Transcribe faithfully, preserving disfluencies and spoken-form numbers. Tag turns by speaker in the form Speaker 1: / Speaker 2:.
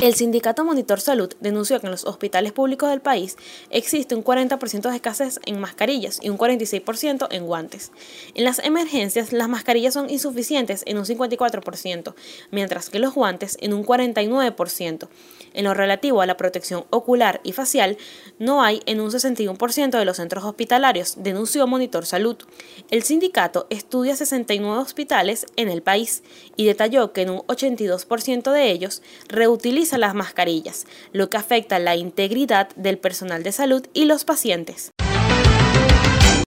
Speaker 1: El sindicato Monitor Salud denunció que en los hospitales públicos del país existe un cuarenta por ciento de escasez en mascarillas y un cuarenta y seis por ciento en guantes. En las emergencias, las mascarillas son insuficientes en un cincuenta y cuatro por ciento, mientras que los guantes en un cuarenta y nueve por ciento. En lo relativo a la protección ocular y facial, no hay en un sesenta y uno por ciento de los centros hospitalarios, denunció Monitor Salud. El sindicato estudia sesenta y nueve hospitales en el país y detalló que en un ochenta y dos por ciento de ellos reutiliza las mascarillas, lo que afecta la integridad del personal de salud y los pacientes.